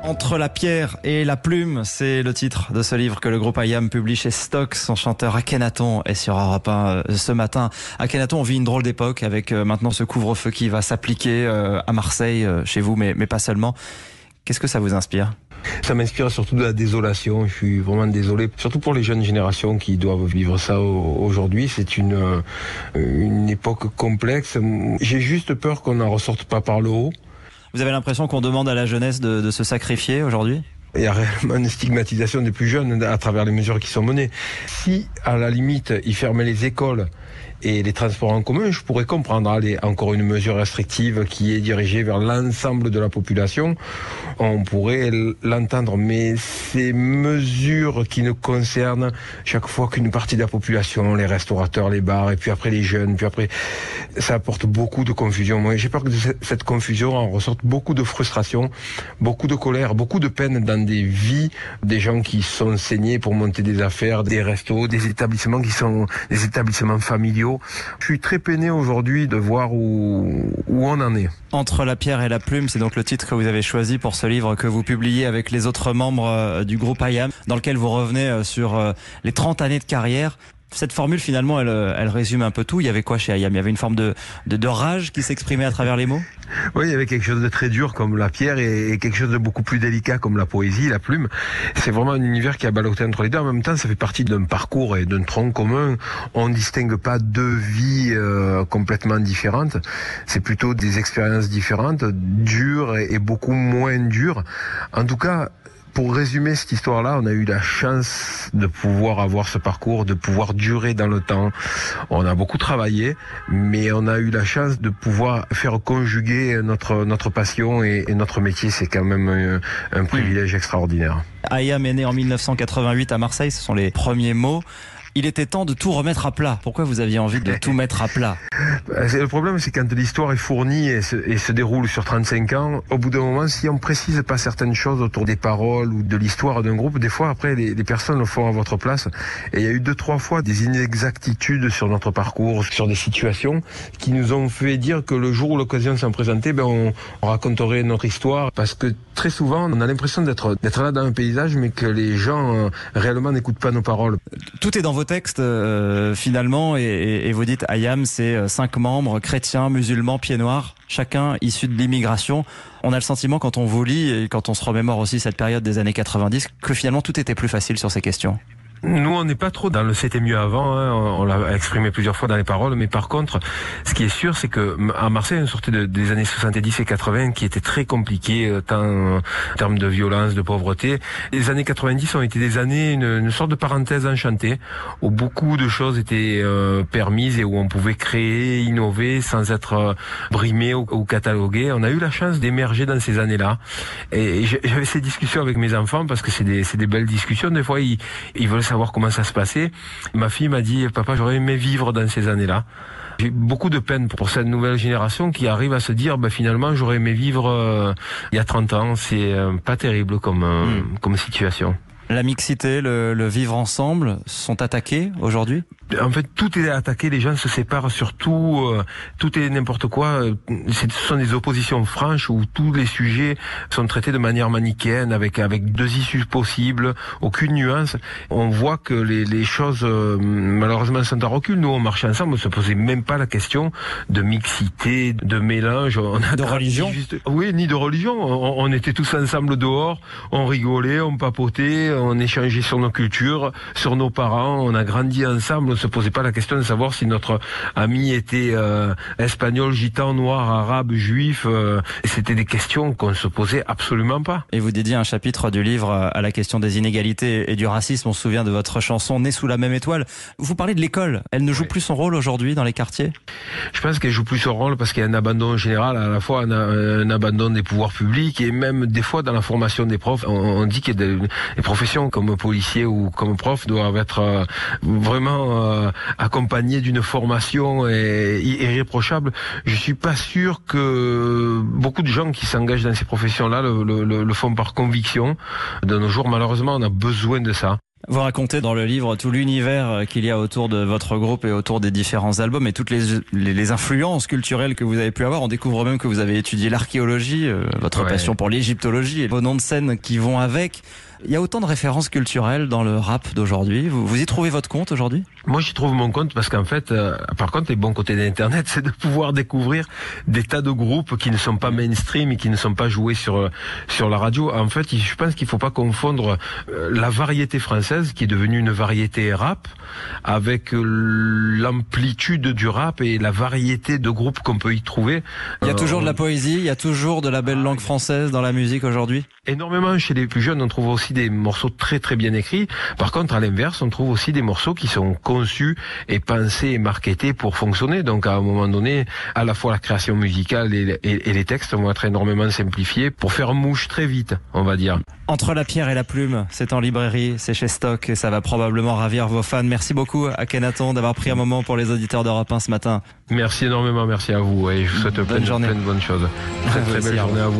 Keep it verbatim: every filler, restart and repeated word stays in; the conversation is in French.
Entre la pierre et la plume, c'est le titre de ce livre que le groupe I A M publie chez Stock. Son chanteur Akhenaton est sur Europe un ce matin. Akhenaton, on vit une drôle d'époque avec maintenant ce couvre-feu qui va s'appliquer à Marseille, chez vous, mais, mais pas seulement. Qu'est-ce que ça vous inspire ? Ça m'inspire surtout de la désolation. Je suis vraiment désolé, surtout pour les jeunes générations qui doivent vivre ça aujourd'hui. C'est une, une époque complexe. J'ai juste peur qu'on n'en ressorte pas par le haut. Vous avez l'impression qu'on demande à la jeunesse de, de se sacrifier aujourd'hui ? Il y a réellement une stigmatisation des plus jeunes à travers les mesures qui sont menées. Si, à la limite, ils fermaient les écoles et les transports en commun, je pourrais comprendre. Allez, encore une mesure restrictive qui est dirigée vers l'ensemble de la population, on pourrait l'entendre. Mais ces mesures qui ne concernent chaque fois qu'une partie de la population, les restaurateurs, les bars, et puis après les jeunes, puis après, ça apporte beaucoup de confusion. Moi, j'ai peur que de cette confusion en ressorte beaucoup de frustration, beaucoup de colère, beaucoup de peine dans des vies, des gens qui sont saignés pour monter des affaires, des restos, des établissements qui sont des établissements familiaux. Je suis très peiné aujourd'hui de voir où, où on en est. Entre la pierre et la plume, c'est donc le titre que vous avez choisi pour ce livre que vous publiez avec les autres membres du groupe I A M, dans lequel vous revenez sur les trente années de carrière. Cette formule, finalement, elle, elle résume un peu tout. Il y avait quoi chez I A M ? Il y avait une forme de, de, de rage qui s'exprimait à travers les mots ? Oui, il y avait quelque chose de très dur comme la pierre et quelque chose de beaucoup plus délicat comme la poésie, la plume. C'est vraiment un univers qui a ballotté entre les deux. En même temps, ça fait partie d'un parcours et d'un tronc commun. On ne distingue pas deux vies euh, complètement différentes. C'est plutôt des expériences différentes, dures et, et beaucoup moins dures. En tout cas, pour résumer cette histoire-là, on a eu la chance de pouvoir avoir ce parcours, de pouvoir durer dans le temps. On a beaucoup travaillé, mais on a eu la chance de pouvoir faire conjuguer notre, notre passion et, et notre métier. C'est quand même un, un privilège extraordinaire. I A M est né en mille neuf cent quatre-vingt-huit à Marseille, ce sont les premiers mots. Il était temps de tout remettre à plat. Pourquoi vous aviez envie de tout mettre à plat ? Le problème, c'est quand l'histoire est fournie et se, et se déroule sur trente-cinq ans, au bout d'un moment, si on précise pas certaines choses autour des paroles ou de l'histoire d'un groupe, des fois, après, les, les personnes le font à votre place. Et il y a eu deux, trois fois des inexactitudes sur notre parcours, sur des situations qui nous ont fait dire que le jour où l'occasion s'en présentait, ben, on, on raconterait notre histoire. Parce que très souvent, on a l'impression d'être, d'être là dans un paysage, mais que les gens euh, réellement n'écoutent pas nos paroles. Tout est dans vos textes euh, finalement et, et, et vous dites I A M c'est cinq membres chrétiens, musulmans, pieds noirs, chacun issu de l'immigration. On a le sentiment quand on vous lit et quand on se remémore aussi cette période des années quatre-vingt-dix que finalement tout était plus facile sur ces questions. Nous, on n'est pas trop dans le c'était mieux avant, hein. On l'a exprimé plusieurs fois dans les paroles, mais par contre, ce qui est sûr, c'est que à Marseille, on sortait de, des années soixante-dix et quatre-vingts qui étaient très compliquées, tant en termes de violence, de pauvreté. Les années quatre-vingt-dix ont été des années, une, une sorte de parenthèse enchantée, où beaucoup de choses étaient euh, permises et où on pouvait créer, innover, sans être euh, brimé ou, ou catalogué. On a eu la chance d'émerger dans ces années-là. Et, et j'avais ces discussions avec mes enfants, parce que c'est des, c'est des belles discussions. Des fois, ils, ils veulent savoir comment ça se passait. Ma fille m'a dit, papa, j'aurais aimé vivre dans ces années-là. J'ai beaucoup de peine pour cette nouvelle génération qui arrive à se dire, bah, finalement, j'aurais aimé vivre euh, il y a trente ans. C'est euh, pas terrible comme, euh, mmh. comme situation. La mixité, le, le vivre ensemble sont attaqués aujourd'hui ? En fait, tout est attaqué, les gens se séparent sur tout, euh, tout est n'importe quoi. Ce sont des oppositions franches où tous les sujets sont traités de manière manichéenne, avec avec deux issues possibles, aucune nuance. On voit que les, les choses, euh, malheureusement, sont en recul. Nous, on marchait ensemble, on se posait même pas la question de mixité, de mélange. On a de religion juste, oui, ni de religion. On, on était tous ensemble dehors, on rigolait, on papotait, on échangeait sur nos cultures, sur nos parents, on a grandi ensemble. On se posait pas la question de savoir si notre ami était euh, espagnol, gitan, noir, arabe, juif. Euh, c'était des questions qu'on se posait absolument pas. Et vous dédiez un chapitre du livre à la question des inégalités et du racisme. On se souvient de votre chanson Né sous la même étoile. Vous parlez de l'école. Elle ne joue oui. plus son rôle aujourd'hui dans les quartiers ? Je pense qu'elle joue plus son rôle parce qu'il y a un abandon général, à la fois un, un abandon des pouvoirs publics et même des fois dans la formation des profs. On, on dit que des, des professions comme policier ou comme prof doivent être euh, vraiment euh, accompagné d'une formation et, irréprochable. Je suis pas sûr que beaucoup de gens qui s'engagent dans ces professions-là le, le, le font par conviction. De nos jours, malheureusement, on a besoin de ça. Vous racontez dans le livre tout l'univers qu'il y a autour de votre groupe et autour des différents albums et toutes les, les, les influences culturelles que vous avez pu avoir. On découvre même que vous avez étudié l'archéologie, euh, votre ouais. passion pour l'égyptologie et vos noms de scène qui vont avec. Il y a autant de références culturelles dans le rap d'aujourd'hui. Vous, vous y trouvez votre compte aujourd'hui ? Moi, j'y trouve mon compte parce qu'en fait, euh, par contre, les bons côtés d'Internet, c'est de pouvoir découvrir des tas de groupes qui ne sont pas mainstream et qui ne sont pas joués sur sur la radio. En fait, je pense qu'il faut pas confondre euh, la variété française, qui est devenue une variété rap, avec euh, l'amplitude du rap et la variété de groupes qu'on peut y trouver. Il y a euh, toujours on... de la poésie, il y a toujours de la belle langue française dans la musique aujourd'hui ? Énormément. Chez les plus jeunes, on trouve aussi des morceaux très très bien écrits. Par contre, à l'inverse, on trouve aussi des morceaux qui sont conçus et pensés et marketés pour fonctionner. Donc, à un moment donné, à la fois la création musicale et, et, et les textes vont être énormément simplifiés pour faire mouche très vite, on va dire. Entre la pierre et la plume, c'est en librairie, c'est chez Stock et ça va probablement ravir vos fans. Merci beaucoup Akhenaton d'avoir pris un moment pour les auditeurs d'Europe un ce matin. Merci énormément, merci à vous et je vous souhaite plein de, plein de bonnes choses. Très très belle journée à vous.